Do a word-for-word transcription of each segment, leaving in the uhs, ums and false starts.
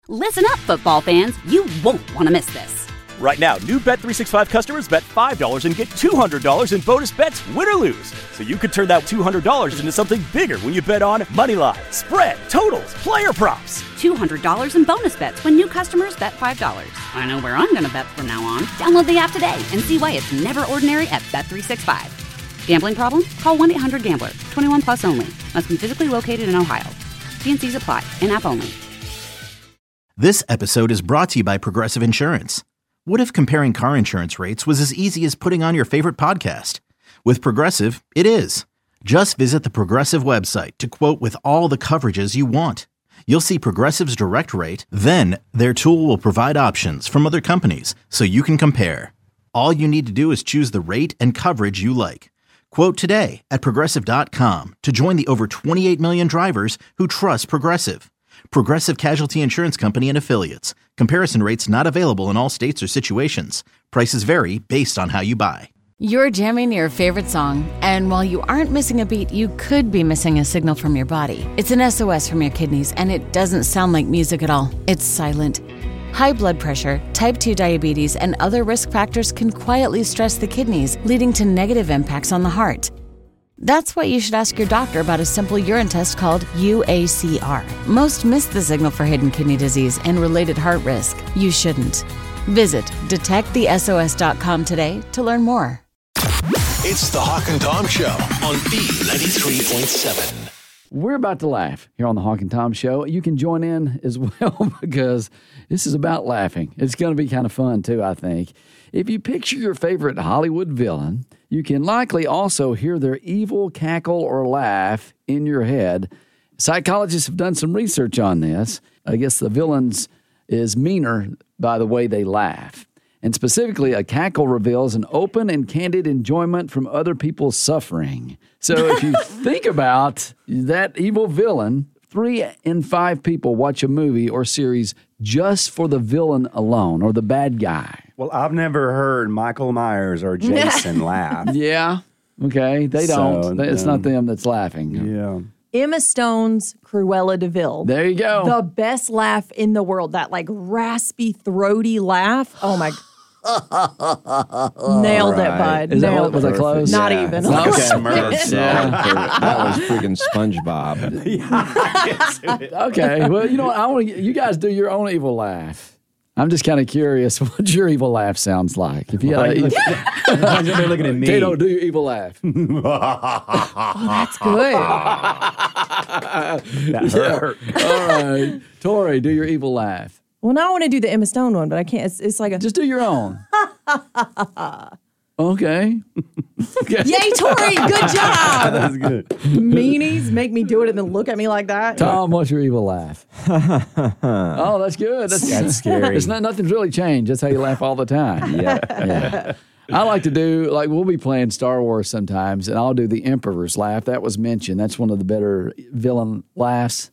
Listen up, football fans. You won't want to miss this. Right now, new Bet three sixty-five customers bet five dollars and get two hundred dollars in bonus bets, win or lose. So you could turn that two hundred dollars into something bigger when you bet on moneyline, spread, totals, player props. two hundred dollars in bonus bets when new customers bet five dollars. I know where I'm going to bet from now on. Download the app today and see why it's never ordinary at Bet three sixty-five. Gambling problem? Call one eight hundred gambler. twenty-one plus only. Must be physically located in Ohio. T and C's apply. In-app only. This episode is brought to you by Progressive Insurance. What if comparing car insurance rates was as easy as putting on your favorite podcast? With Progressive, it is. Just visit the Progressive website to quote with all the coverages you want. You'll see Progressive's direct rate, then their tool will provide options from other companies so you can compare. All you need to do is choose the rate and coverage you like. Quote today at Progressive dot com to join the over twenty-eight million drivers who trust Progressive. Progressive Casualty Insurance Company and Affiliates. Comparison rates not available in all states or situations. Prices vary based on how you buy. You're jamming your favorite song, and while you aren't missing a beat, you could be missing a signal from your body. It's an S O S from your kidneys, and it doesn't sound like music at all. It's silent. High blood pressure, type two diabetes, and other risk factors can quietly stress the kidneys, leading to negative impacts on the heart. That's why you should ask your doctor about a simple urine test called U A C R. Most miss the signal for hidden kidney disease and related heart risk. You shouldn't. Visit detect the S O S dot com today to learn more. It's the Hawk and Tom Show on B ninety-three point seven. We're about to laugh here on the Hawk and Tom Show. You can join in as well because this is about laughing. It's going to be kind of fun, too, I think. If you picture your favorite Hollywood villain, you can likely also hear their evil cackle or laugh in your head. Psychologists have done some research on this. I guess the villains is meaner by the way they laugh. And specifically, a cackle reveals an open and candid enjoyment from other people's suffering. So if you think about that evil villain, three in five people watch a movie or series just for the villain alone or the bad guy. Well, I've never heard Michael Myers or Jason laugh. Yeah. Okay. They don't. So, it's um, not them that's laughing. Yeah. Emma Stone's Cruella de Vil. There you go. The best laugh in the world. That like raspy, throaty laugh. Oh my God. Nailed right. it, bud. Is Nailed that, was I close? Not yeah. even. Okay. Smurfs. Yeah. That was freaking SpongeBob. Yeah. Okay. Well, you know what? I want you guys do your own evil laugh. I'm just kind of curious what your evil laugh sounds like. If you well, look, you're looking at me. Kato, do your evil laugh. Oh, that's good. That hurt. Yeah. All right. Tori, do your evil laugh. Well, now I want to do the Emma Stone one, but I can't. It's, it's like a... Just do your own. Okay. Okay. Yay, Tori! Good job! That's good. Meanies make me do it and then look at me like that. Tom, what's your evil laugh? Oh, that's good. That's, that's scary. It's not, nothing's really changed. That's how you laugh all the time. Yeah. Yeah. I like to do, like, we'll be playing Star Wars sometimes, and I'll do the Emperor's laugh. That was mentioned. That's one of the better villain laughs.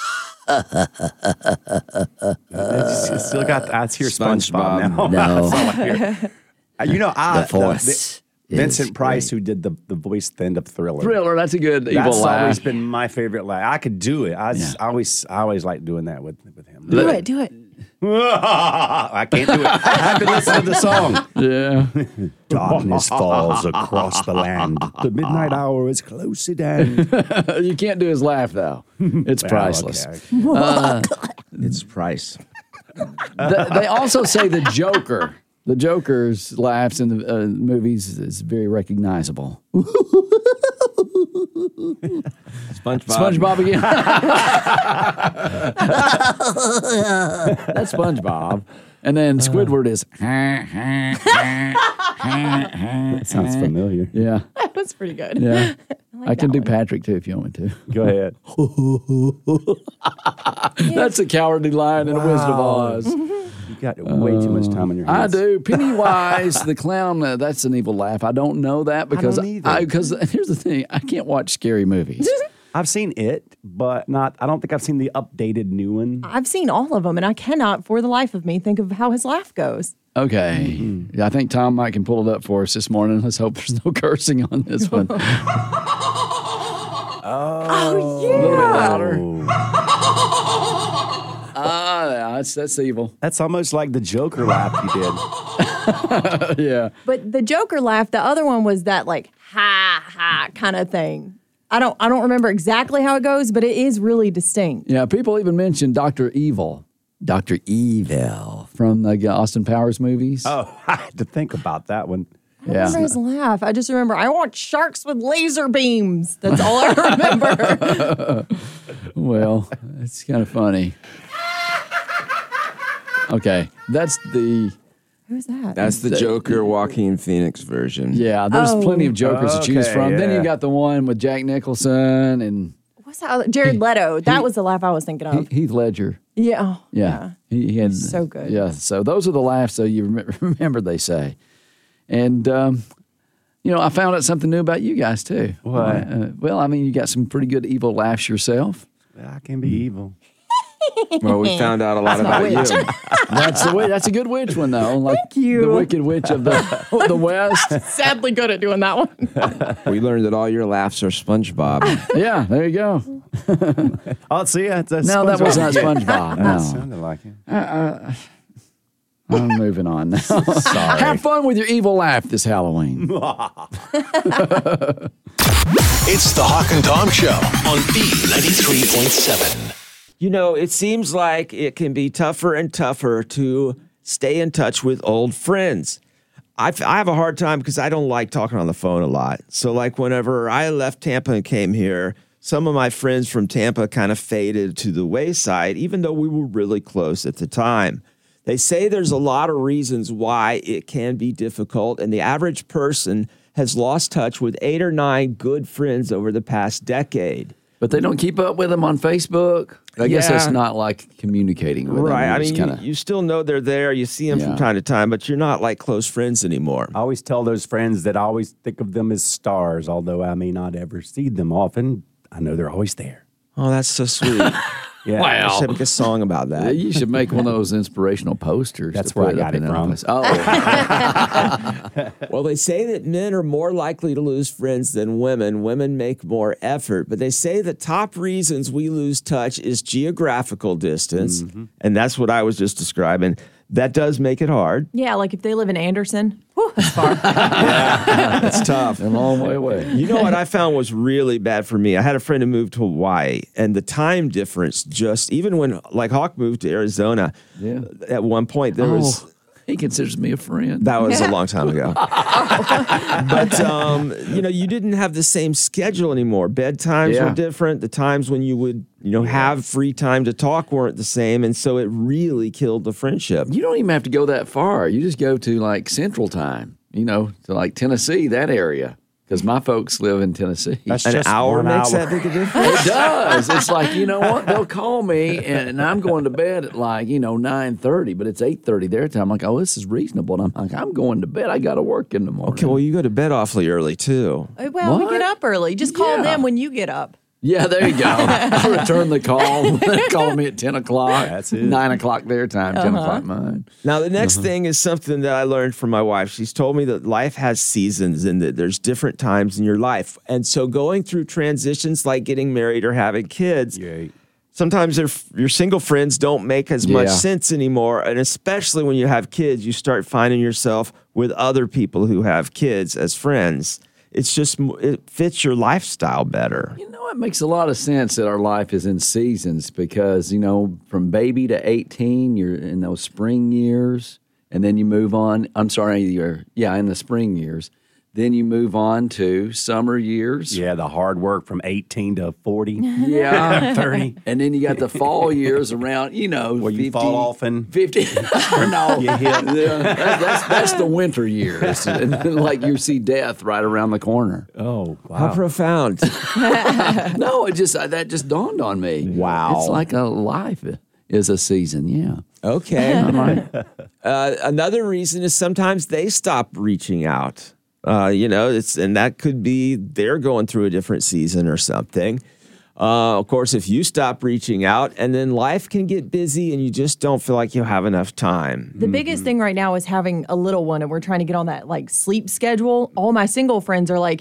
It's still got that's here SpongeBob, SpongeBob now. No, uh, you know, I, the Force. The, the, Vincent Price, great. Who did the the voice at the end of Thriller. Thriller, that's a good evil that's laugh. That's always been my favorite laugh. I could do it. I, just, yeah. I always I always like doing that with with him. Do it, do it. I can't do it. I have to listen to the song. Yeah. Darkness falls across the land. The midnight hour is close at hand. You can't do his laugh, though. It's well, priceless. Okay. Uh, it's price. The, they also say the Joker. The Joker's laughs in the uh, movies is very recognizable. SpongeBob. SpongeBob again. That's SpongeBob. And then Squidward is. That sounds familiar. Yeah. That was pretty good. Yeah. I, like I can do one. Patrick too if you want me to. Go ahead. That's a Cowardly Lion in wow. The Wizard of Oz. You got way too much time on your hands. I do. Pennywise the clown. Uh, that's an evil laugh. I don't know that because I don't either. Because here's the thing: I can't watch scary movies. I've seen it, but not. I don't think I've seen the updated new one. I've seen all of them, and I cannot, for the life of me, think of how his laugh goes. Okay. Mm-hmm. I think Tom Mike can pull it up for us this morning. Let's hope there's no cursing on this one. oh, oh, yeah. A little bit louder. Ah, Yeah, that's that's evil. That's almost like the Joker laugh you did. Yeah. But the Joker laugh, the other one was that like ha ha kind of thing. I don't I don't remember exactly how it goes, but it is really distinct. Yeah, people even mention Doctor Evil. Doctor Evil from the Austin Powers movies. Oh, I had to think about that one. I don't remember his laugh. I just remember, I want sharks with laser beams. That's all I remember. Well, it's kind of funny. Okay, that's the... Who's that? That's the Joker Joaquin Phoenix version. Yeah, there's Oh. plenty of Jokers to choose Okay, from. Then yeah. you got the one with Jack Nicholson and What's that? Jared Leto. That was the laugh I was thinking of. Heath Ledger. Yeah. Oh, Yeah. He, he had So good. Yeah. So those are the laughs that you rem- remember, they say. And, um, you know, I found out something new about you guys, too. What? Uh, well, I mean, you got some pretty good evil laughs yourself. I can be evil. Well, we found out a lot about you. That's the way. That's a good witch one, though. Like Thank you. the Wicked Witch of the of the West. Sadly good at doing that one. We learned that all your laughs are SpongeBob. Yeah, there you go. Oh, see, that's, that's No, that was not SpongeBob. That No, sounded like it. I'm moving on now. Sorry. Have fun with your evil laugh this Halloween. It's the Hawk and Tom Show on B ninety-three point seven. You know, it seems like it can be tougher and tougher to stay in touch with old friends. I, f- I have a hard time because I don't like talking on the phone a lot. So, like, whenever I left Tampa and came here, some of my friends from Tampa kind of faded to the wayside, even though we were really close at the time. They say there's a lot of reasons why it can be difficult, and the average person has lost touch with eight or nine good friends over the past decade. But they don't keep up with them on Facebook. I guess Yeah. that's not like communicating with them. Right. You're I just mean, kinda- you, you still know they're there. You see them Yeah. from time to time, but you're not like close friends anymore. I always tell those friends that I always think of them as stars, although I may not ever see them often. I know they're always there. Oh, that's so sweet. Yeah. I should make a song about Yeah, that. you should make one of those inspirational posters. That's to where put I up got in it the from. office. Oh, Well, they say that men are more likely to lose friends than women. Women make more effort, but they say the top reasons we lose touch is geographical distance, and that's what I was just describing. That does make it hard. Yeah, like if they live in Anderson. Whew, that's far. That's tough. a long way away. You know what I found was really bad for me? I had a friend who moved to Hawaii, and the time difference just, even when, like, Hawk moved to Arizona, Yeah. at one point there was... Oh, he considers me a friend. That was a long time ago. But, um, you know, you didn't have the same schedule anymore. Bedtimes Yeah. were different. The times when you would, you know, have free time to talk weren't the same. And so it really killed the friendship. You don't even have to go that far. You just go to like Central Time, you know, to like Tennessee, that area. Because my folks live in Tennessee. That's An just hour one makes hour. that big a difference? It does. It's like, you know what? They'll call me, and, and I'm going to bed at like, you know, nine thirty, but it's eight thirty their time. I'm like, oh, this is reasonable. And I'm like, I'm going to bed. I got to work in the morning. Okay, well, you go to bed awfully early, too. Well, we What? get up early. Just call Yeah. them when you get up. Yeah, there you go. I return the call. They call me at ten o'clock. That's it. nine o'clock their time, ten o'clock mine. Now, the next Uh-huh. thing is something that I learned from my wife. She's told me that life has seasons and that there's different times in your life. And so going through transitions like getting married or having kids, Yeah. sometimes your, your single friends don't make as much Yeah. sense anymore. And especially when you have kids, you start finding yourself with other people who have kids as friends. It's just, m- it fits your lifestyle better. You know, it makes a lot of sense that our life is in seasons because, you know, from baby to eighteen, you're in those spring years, and then you move on. I'm sorry, you're, yeah, in the spring years. Then you move on to summer years. Yeah, the hard work from eighteen to forty. Yeah. thirty. And then you got the fall years around, you know, Where you fifty, fall off and fifty. no, you hit. Yeah, that, that's, that's the winter years. And then, like you see death right around the corner. Oh, wow. How profound. No, it just that just dawned on me. Wow. It's like a life is a season, yeah. Okay. uh, another reason is sometimes they stop reaching out. Uh, you know, it's and that could be they're going through a different season or something. Uh, of course, if you stop reaching out, and then life can get busy, and you just don't feel like you have enough time. The biggest thing right now is having a little one, and we're trying to get on that like sleep schedule. All my single friends are like,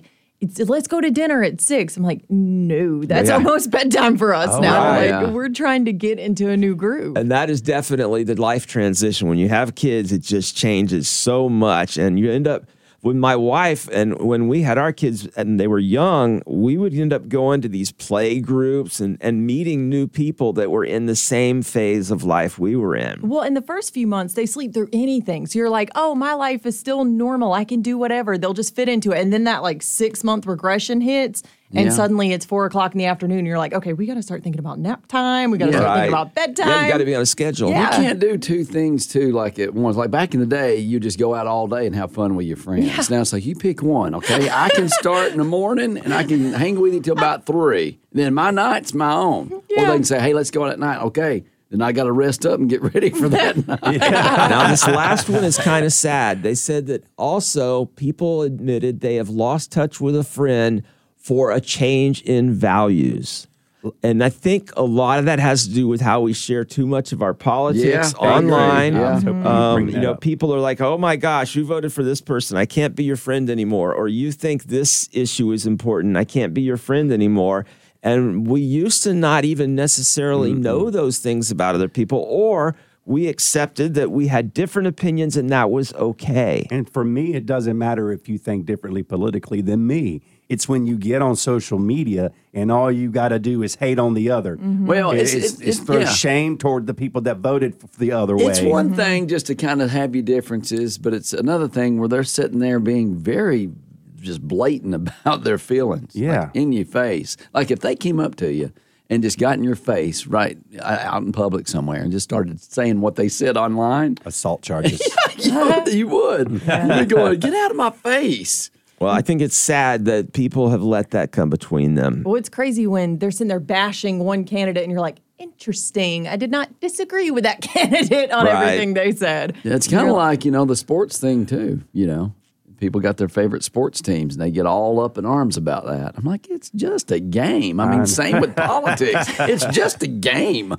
it's, let's go to dinner at six. I'm like, no, that's Yeah. almost bedtime for us Oh, now. right. Like Yeah. we're trying to get into a new groove. And that is definitely the life transition. When you have kids, it just changes so much. And you end up, with my wife, and when we had our kids and they were young, we would end up going to these play groups and, and meeting new people that were in the same phase of life we were in. Well, in the first few months, they sleep through anything. So you're like, oh, my life is still normal. I can do whatever. They'll just fit into it. And then that like six month regression hits. And Yeah. suddenly it's four o'clock in the afternoon. And you're like, okay, we got to start thinking about nap time. We got to Yeah. start Right. thinking about bedtime. Yeah, you got to be on a schedule. Yeah. You can't do two things too like at once. Like back in the day, you just go out all day and have fun with your friends. Yeah. Now it's like you pick one, okay? I can start in the morning and I can hang with you till about three. Then my night's my own. Or Yeah. they can say, hey, let's go out at night. Okay. Then I got to rest up and get ready for that night. Now, this last one is kind of sad. They said that also people admitted they have lost touch with a friend for a change in values. And I think a lot of that has to do with how we share too much of our politics Yeah, I agree. online. Yeah. I was hoping you'd Um, bring you that know, up. people are like, oh my gosh, you voted for this person. I can't be your friend anymore. Or you think this issue is important. I can't be your friend anymore. And we used to not even necessarily know those things about other people, or we accepted that we had different opinions and that was okay. And for me, it doesn't matter if you think differently politically than me. It's when you get on social media and all you got to do is hate on the other. Well, It- it's, it's, it's, it's, it's- throw yeah. shame toward the people that voted f- the other way. It's one thing just to kind of have your differences, but it's another thing where they're sitting there being very just blatant about their feelings. Yeah. Like, in your face. Like if they came up to you and just got in your face right uh, out in public somewhere and just started saying what they said online, Assault charges. you, would- you would. You'd be going, get out of my face. Well, I think it's sad that people have let that come between them. Well, it's crazy when they're sitting there bashing one candidate and you're like, interesting. I did not disagree with that candidate on Right. everything they said. Yeah, it's kind You're of like, you know, the sports thing too, you know. People got their favorite sports teams and they get all up in arms about that. I'm like, it's just a game. I mean, same with politics. It's just a game.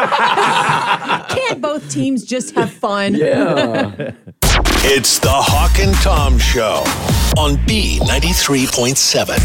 Can't both teams just have fun? Yeah. It's the Hawk and Tom Show on B ninety-three point seven.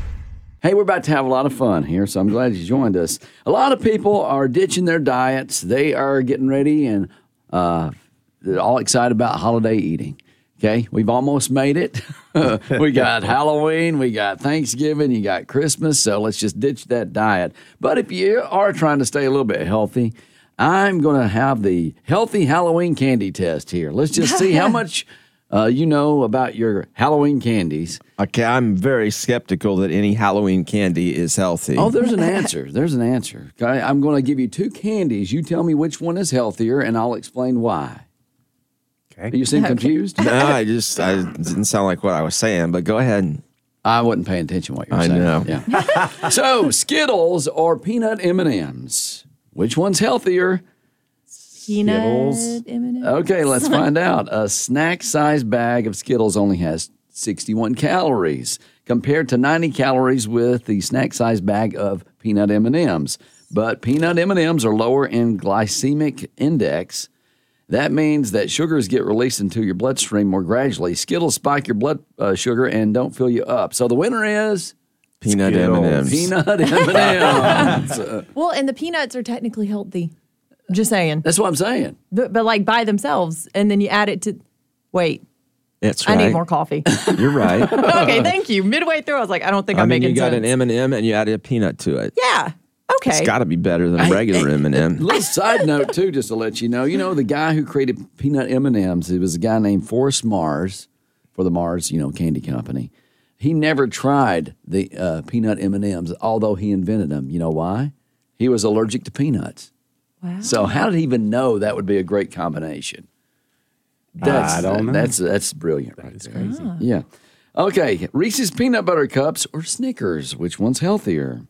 Hey, we're about to have a lot of fun here, so I'm glad you joined us. A lot of people are ditching their diets. They are getting ready and uh, they're all excited about holiday eating. Okay, we've almost made it. We got Halloween, we got Thanksgiving, you got Christmas, so let's just ditch that diet. But if you are trying to stay a little bit healthy, I'm going to have the healthy Halloween candy test here. Let's just see how much uh, you know about your Halloween candies. Okay, I'm very skeptical that any Halloween candy is healthy. Oh, there's an answer. There's an answer. Okay, I'm going to give you two candies. You tell me which one is healthier, and I'll explain why. Okay. You seem confused? No, I just I it didn't sound like what I was saying, but go ahead. I wasn't paying attention to what you were I saying. know. Yeah. So, Skittles or peanut M and M's? Which one's healthier? Peanut Skittles. M and M's. Okay, let's find out. A snack-sized bag of Skittles only has sixty-one calories compared to ninety calories with the snack-sized bag of peanut M and M's. But peanut M and M's are lower in glycemic index. That means that sugars get released into your bloodstream more gradually. Skittles spike your blood uh, sugar and don't fill you up. So the winner is Peanut Skittles. M and M's. peanut M and M's. Uh, Well, and the peanuts are technically healthy. Just saying. That's what I'm saying. But, but like by themselves, and then you add it to. Wait, That's I right. need more coffee. You're right. Okay, thank you. Midway through, I was like, I don't think I I'm mean, making you got sense. an M and M and you added a peanut to it. Yeah. Okay. It's got to be better than a Hey, regular hey, M and M. Little side note too, just to let you know. You know the guy who created peanut M and M's. It was a guy named Forrest Mars for the Mars, you know, candy company. He never tried the uh, peanut M and M's, although he invented them. You know why? He was allergic to peanuts. Wow. So how did he even know that would be a great combination? That's, I don't know. That's that's brilliant, right? That's crazy. Yeah. Okay, Reese's peanut butter cups or Snickers? Which one's healthier?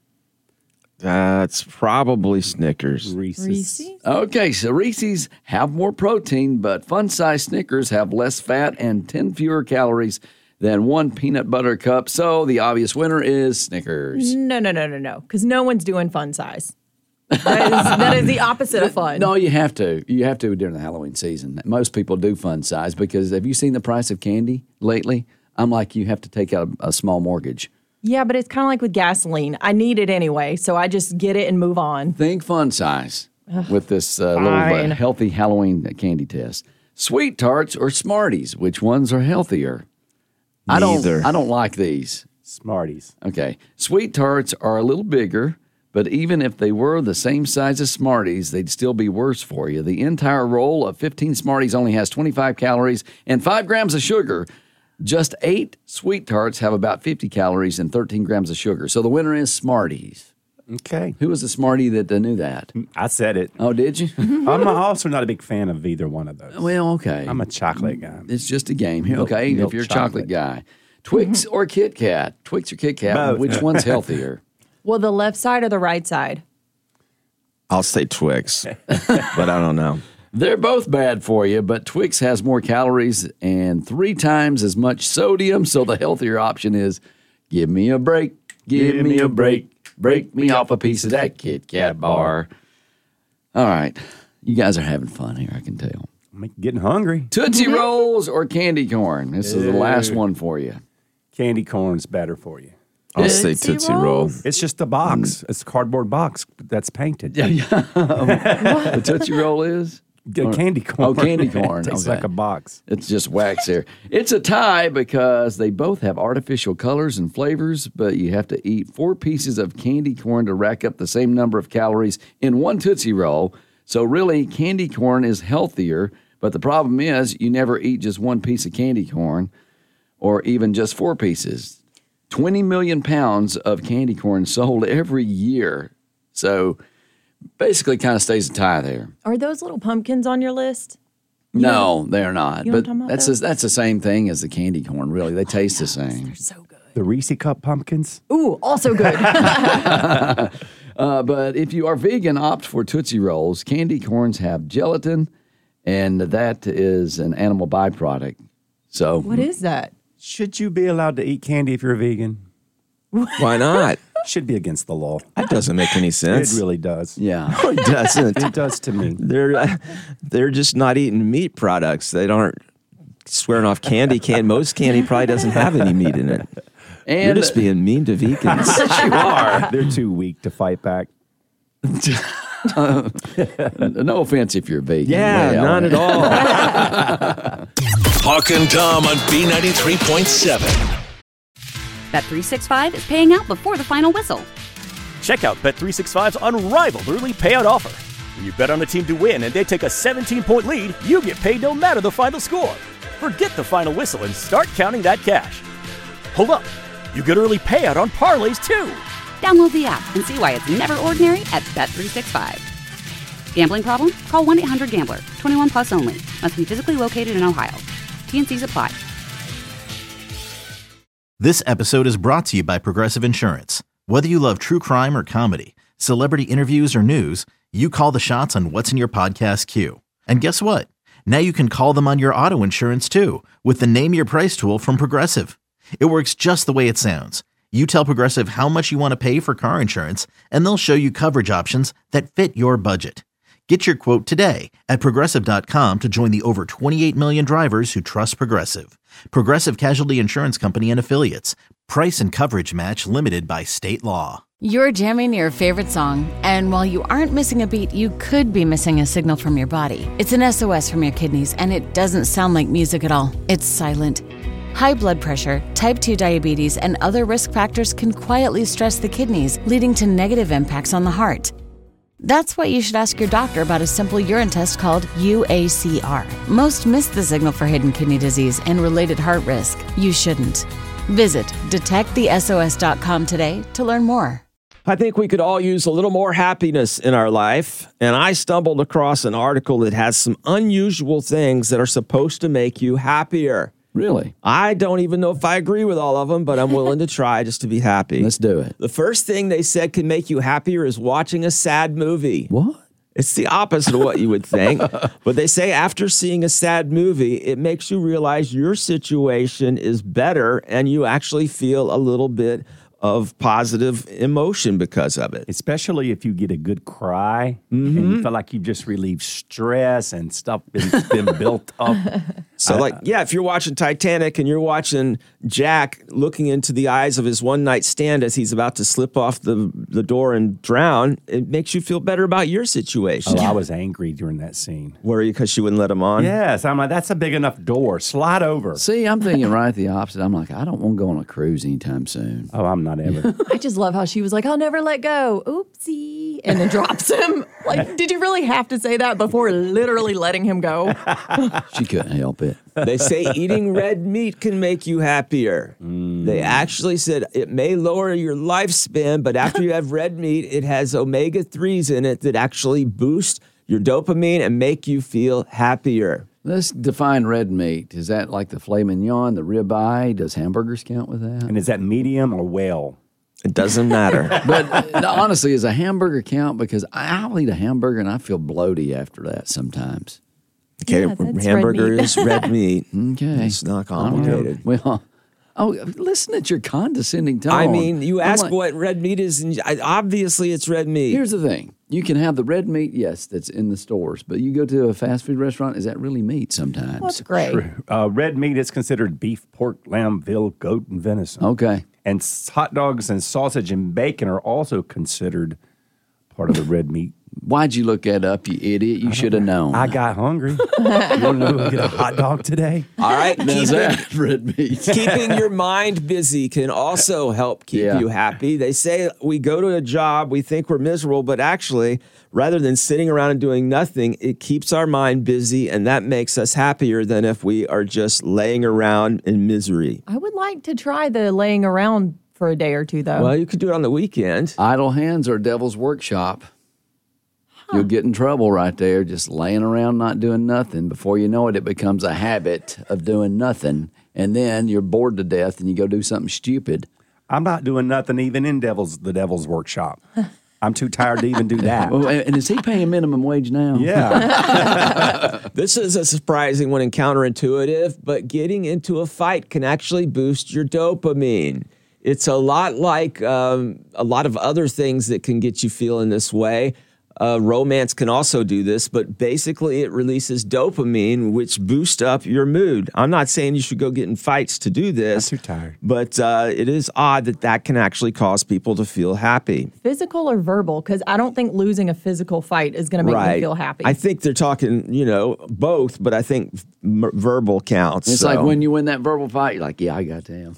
That's probably Snickers. Reese's. Reese's? Okay, so Reese's have more protein, but fun-size Snickers have less fat and ten fewer calories than one peanut butter cup. So the obvious winner is Snickers. No, no, no, no, no. Because no one's doing fun size. That is, that is the opposite of fun. No, you have to. You have to during the Halloween season. Most people do fun size because have you seen the price of candy lately? I'm like, you have to take out a, a small mortgage. Yeah, but it's kind of like with gasoline. I need it anyway, so I just get it and move on. Think fun size with this uh, little uh, healthy Halloween candy test. Sweet Tarts or Smarties, which ones are healthier? I Neither. don't. I don't like these. Smarties. Okay. Sweet Tarts are a little bigger, but even if they were the same size as Smarties, they'd still be worse for you. The entire roll of fifteen Smarties only has twenty-five calories and five grams of sugar. Just eight Sweet Tarts have about fifty calories and thirteen grams of sugar. So the winner is Smarties. Okay. Who was the Smartie that uh, knew that? I said it. Oh, did you? I'm also not a big fan of either one of those. Well, okay. I'm a chocolate guy. It's just a game here. Milk- Okay, milk if you're a chocolate, chocolate. guy. Twix or Kit Kat? Twix or Kit Kat? Both. Which one's healthier? Well, the left side or the right side? I'll say Twix, but I don't know. They're both bad for you, but Twix has more calories and three times as much sodium, so the healthier option is give me a break, give, me a break, break me off a piece of that Kit Kat bar. All right, you guys are having fun here, I can tell. I'm getting hungry. Tootsie Rolls or candy corn? This is the last one for you. Candy corn's better for you. I'll say Tootsie Roll. It's just a box. It's a cardboard box that's painted. Yeah, yeah. The Tootsie Roll is? G- candy corn. Oh, candy corn. It's Okay. like a box. It's just wax here. It's a tie because they both have artificial colors and flavors, but you have to eat four pieces of candy corn to rack up the same number of calories in one Tootsie Roll. So really, candy corn is healthier, but the problem is you never eat just one piece of candy corn or even just four pieces. twenty million pounds of candy corn sold every year. So basically kind of stays a tie there. Are those little pumpkins on your list? No, they're not. you know what But I'm talking about, that's though? a, that's the same thing as the candy corn, really. They taste the same. They're so good. The Reese Cup pumpkins. Ooh, also good. Uh, but if you are vegan, opt for Tootsie Rolls. Candy corns have gelatin, and that is an animal byproduct. So What is that? Should you be allowed to eat candy if you're a vegan? Why not? Should be against the law. That doesn't make any sense. It really does. yeah. It doesn't. It does to me. They're uh, they're just not eating meat products. They aren't swearing off candy. Can most candy probably doesn't have any meat in it. And You're just being mean to vegans. you are. They're too weak to fight back. No offense if you're vegan. Yeah, Well, none at all. Hawk and Tom on B ninety-three point seven. Bet three sixty-five is paying out before the final whistle. Check out Bet three sixty-five's unrivaled early payout offer. When you bet on a team to win and they take a seventeen-point lead, you get paid no matter the final score. Forget the final whistle and start counting that cash. Hold up. You get early payout on parlays, too. Download the app and see why it's never ordinary at Bet three sixty-five. Gambling problem? Call one eight hundred gambler. twenty-one plus only. Must be physically located in Ohio. T N Cs apply. This episode is brought to you by Progressive Insurance. Whether you love true crime or comedy, celebrity interviews or news, you call the shots on what's in your podcast queue. And guess what? Now you can call them on your auto insurance too with the Name Your Price tool from Progressive. It works just the way it sounds. You tell Progressive how much you want to pay for car insurance, and they'll show you coverage options that fit your budget. Get your quote today at Progressive dot com to join the over twenty-eight million drivers who trust Progressive. Progressive Casualty Insurance Company and Affiliates. Price and coverage match limited by state law. You're jamming your favorite song, and while you aren't missing a beat, you could be missing a signal from your body. It's an S O S from your kidneys, and it doesn't sound like music at all. It's silent. High blood pressure, type two diabetes, and other risk factors can quietly stress the kidneys, leading to negative impacts on the heart. That's why you should ask your doctor about a simple urine test called U A C R. Most miss the signal for hidden kidney disease and related heart risk. You shouldn't. Visit detect the S O S dot com today to learn more. I think we could all use a little more happiness in our life. And I stumbled across an article that has some unusual things that are supposed to make you happier. Really? I don't even know if I agree with all of them, but I'm willing to try just to be happy. Let's do it. The first thing they said can make you happier is watching a sad movie. What? It's the opposite of what you would think. But they say after seeing a sad movie, it makes you realize your situation is better and you actually feel a little bit of positive emotion because of it. Especially if you get a good cry Mm-hmm. and you feel like you've just relieved stress and stuff been, been built up. So, like, yeah, if you're watching Titanic and you're watching Jack looking into the eyes of his one night stand as he's about to slip off the, the door and drown, it makes you feel better about your situation. Oh, I was angry during that scene. Were you because she wouldn't let him on? Yes, I'm like, that's a big enough door. Slide over. See, I'm thinking right the opposite. I'm like, I don't want to go on a cruise anytime soon. Oh, I'm not ever. I just love how she was like, I'll never let go. Oopsie. And then drops him. Like, did you really have to say that before literally letting him go? She couldn't help it. They say eating red meat can make you happier. Mm. They actually said it may lower your lifespan, but after you have red meat, it has omega threes in it that actually boost your dopamine and make you feel happier. Let's define red meat. Is that like the filet mignon, the ribeye? Does hamburgers count with that? And is that medium or well? It doesn't matter. But uh, honestly, does a hamburger count? Because I'll eat a hamburger and I feel bloaty after that sometimes. Okay, Yeah, that's hamburger red meat. is red meat. Okay. It's not complicated. Well, oh, listen at your condescending tone. I mean, you I'm ask like- what red meat is, and I, obviously it's red meat. Here's the thing. You can have the red meat, yes, that's in the stores. But you go to a fast food restaurant, is that really meat sometimes? That's great. Uh, red meat is considered beef, pork, lamb, veal, goat, and venison. Okay. And s- hot dogs and sausage and bacon are also considered part of the red meat. Why'd you look that up, you idiot? You should have known. I got hungry. You want to know who get a hot dog today? All right, Now, keep is it- that red meat? keeping your mind busy can also help keep Yeah. you happy. They say we go to a job, we think we're miserable, but actually, rather than sitting around and doing nothing, it keeps our mind busy, and that makes us happier than if we are just laying around in misery. I would like to try the laying around for a day or two, though. Well, you could do it on the weekend. Idle hands are devil's workshop. You'll get in trouble right there, just laying around not doing nothing. Before you know it, it becomes a habit of doing nothing. And then you're bored to death and you go do something stupid. I'm not doing nothing even in devil's the devil's workshop. I'm too tired to even do that. Well, and is he paying minimum wage now? Yeah. This is a surprising one and counterintuitive, but getting into a fight can actually boost your dopamine. It's a lot like um, a lot of other things that can get you feeling this way. Uh, romance can also do this, but basically it releases dopamine, which boosts up your mood. I'm not saying you should go get in fights to do this. I'm too tired. But uh, it is odd that that can actually cause people to feel happy. Physical or verbal? Because I don't think losing a physical fight is going to make right. me feel happy. I think they're talking, you know, both, but I think m- verbal counts. It's so. like when you win that verbal fight, you're like, yeah, I got them.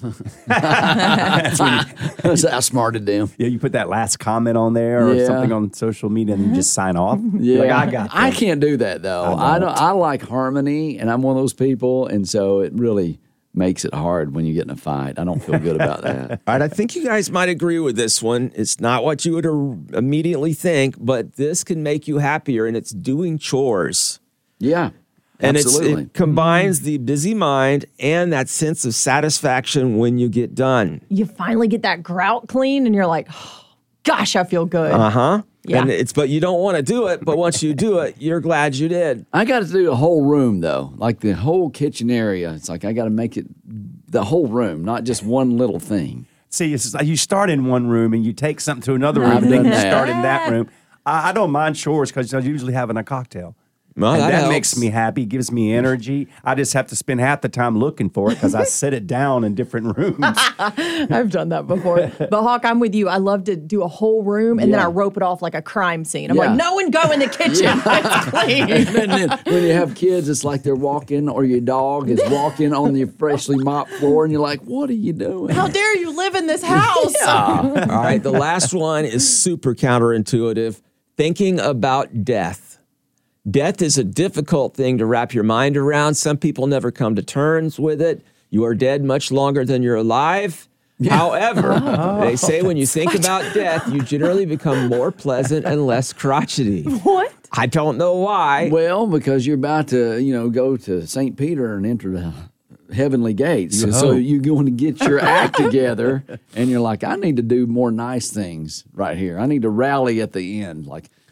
That's when you, that's how I smarted them. Yeah, you put that last comment on there or Yeah. something on social media and you just sign off. Yeah, Like, I got I this. can't do that though. I I don't. don't. I like harmony, and I'm one of those people, and so it really makes it hard when you get in a fight. I don't feel good about that. All right, I think you guys might agree with this one. It's not what you would ar- immediately think, but this can make you happier, and it's doing chores. Yeah, And it's, absolutely. it combines the busy mind and that sense of satisfaction when you get done. you finally get that grout clean and you're like, oh, gosh, I feel good. Uh huh. Yeah. And it's but you don't want to do it, but once you do it, you're glad you did. I got to do the whole room though, like the whole kitchen area. It's like I got to make it the whole room, not just one little thing. See, it's like you start in one room and you take something to another room I've and then done you that. start in that room. I, I don't mind chores because I'm usually having a cocktail. Well, and that that, helps. makes me happy, gives me energy. I just have to spend half the time looking for it because I set it down in different rooms. I've done that before. But Hawk, I'm with you. I love to do a whole room and then Yeah. I rope it off like a crime scene. I'm Yeah. like, no one go in the kitchen. It's clean. And then when you have kids, it's like they're walking, or your dog is walking on the freshly mopped floor, and you're like, "What are you doing?" How dare you live in this house? All right, the last one is super counterintuitive. Thinking about death. Death is a difficult thing to wrap your mind around. Some people never come to terms with it. You are dead much longer than you're alive. However, they say when you think about death, you generally become more pleasant and less crotchety. What? I don't know why. Well, because you're about to, you know, go to Saint Peter and enter the heavenly gates. You so hope. you're going to get your act together, and you're like, I need to do more nice things right here. I need to rally at the end. Like,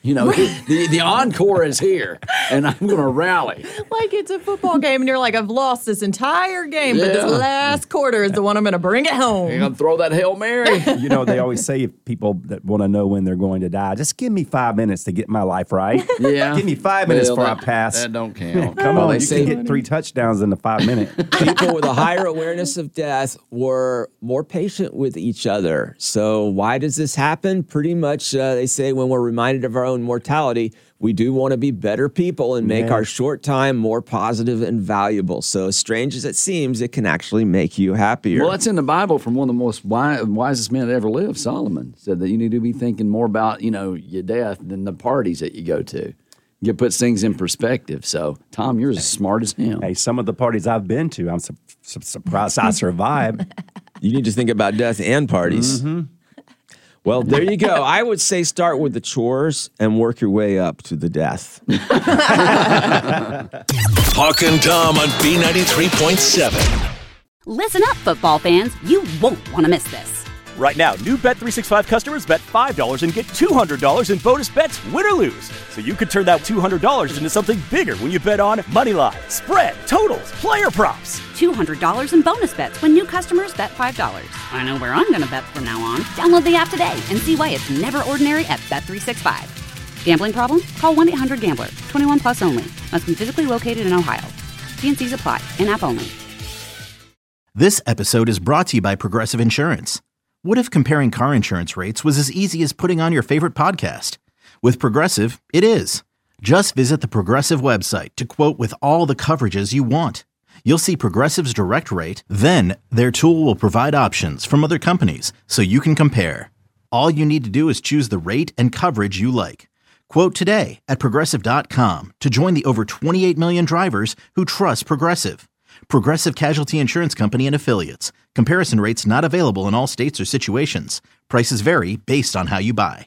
You know, the, the encore is here, and I'm going to rally. Like it's a football game, and you're like, I've lost this entire game, but Yeah. this last quarter is the one I'm going to bring it home. You're going to throw that Hail Mary. You know, they always say if people that want to know when they're going to die, just give me five minutes to get my life right. Yeah. Give me five minutes Well, before that- I pass. That don't count. Come Well, on, they you say can get three touchdowns in the five minutes. People with a higher awareness of death were more patient with each other. So why does this happen? Pretty much, uh, they say when we're reminded of our own mortality, we do want to be better people and make Yeah. our short time more positive and valuable. So as strange as it seems, it can actually make you happier. Well, that's in the Bible from one of the most wise, wisest men that ever lived. Solomon said that you need to be thinking more about, you know, your death than the parties that you go to. You puts things in perspective. So, Tom, you're as smart as him. Hey, some of the parties I've been to, I'm su- su- surprised I survived. You need to think about death and parties. Mm-hmm. Well, there you go. I would say start with the chores and work your way up to the death. Hawk and Tom on B ninety-three point seven. Listen up, football fans. You won't want to miss this. Right now, new Bet three sixty-five customers bet five dollars and get two hundred dollars in bonus bets, win or lose. So you could turn that two hundred dollars into something bigger when you bet on money line, spread, totals, player props. two hundred dollars in bonus bets when new customers bet five dollars. I know where I'm going to bet from now on. Download the app today and see why it's never ordinary at Bet three sixty-five. Gambling problem? Call one eight hundred gambler. twenty-one plus only. Must be physically located in Ohio. T N Cs apply. In-app only. This episode is brought to you by Progressive Insurance. What if comparing car insurance rates was as easy as putting on your favorite podcast? With Progressive, it is. Just visit the Progressive website to quote with all the coverages you want. You'll see Progressive's direct rate, then their tool will provide options from other companies so you can compare. All you need to do is choose the rate and coverage you like. Quote today at Progressive dot com to join the over twenty-eight million drivers who trust Progressive. Progressive Casualty Insurance Company and Affiliates. Comparison rates not available in all states or situations. Prices vary based on how you buy.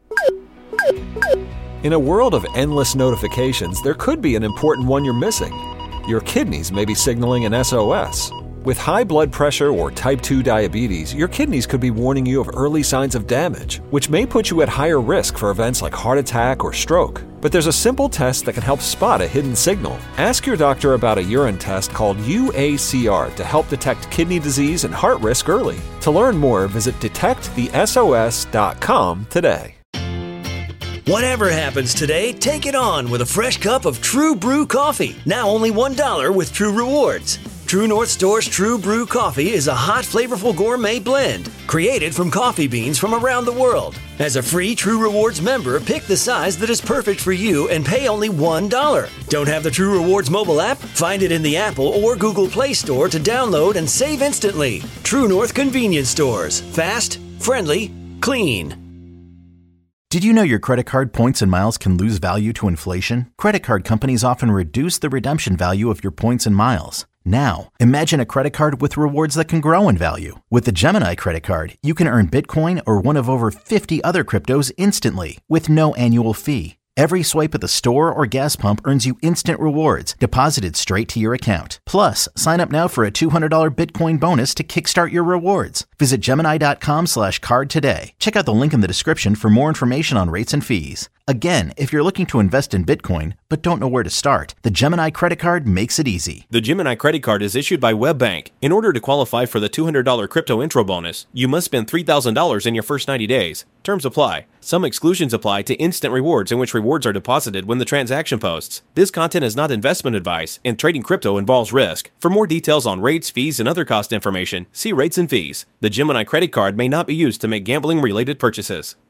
In a world of endless notifications, there could be an important one you're missing. Your kidneys may be signaling an S O S. With high blood pressure or type two diabetes, your kidneys could be warning you of early signs of damage, which may put you at higher risk for events like heart attack or stroke. But there's a simple test that can help spot a hidden signal. Ask your doctor about a urine test called U A C R to help detect kidney disease and heart risk early. To learn more, visit detect the S O S dot com today. Whatever happens today, take it on with a fresh cup of True Brew coffee. Now only one dollar with True Rewards. True North Store's True Brew coffee is a hot, flavorful gourmet blend created from coffee beans from around the world. As a free True Rewards member, pick the size that is perfect for you and pay only one dollar. Don't have the True Rewards mobile app? Find it in the Apple or Google Play Store to download and save instantly. True North Convenience Stores. Fast, friendly, clean. Did you know your credit card points and miles can lose value to inflation? Credit card companies often reduce the redemption value of your points and miles. Now, imagine a credit card with rewards that can grow in value. With the Gemini credit card, you can earn Bitcoin or one of over fifty other cryptos instantly with no annual fee. Every swipe at the store or gas pump earns you instant rewards deposited straight to your account. Plus, sign up now for a two hundred dollars Bitcoin bonus to kickstart your rewards. Visit Gemini.com slash card today. Check out the link in the description for more information on rates and fees. Again, if you're looking to invest in Bitcoin but don't know where to start, the Gemini credit card makes it easy. The Gemini credit card is issued by WebBank. In order to qualify for the two hundred dollars crypto intro bonus, you must spend three thousand dollars in your first ninety days. Terms apply. Some exclusions apply to instant rewards, in which rewards are deposited when the transaction posts. This content is not investment advice, and trading crypto involves risk. For more details on rates, fees, and other cost information, see rates and fees. The Gemini credit card may not be used to make gambling-related purchases.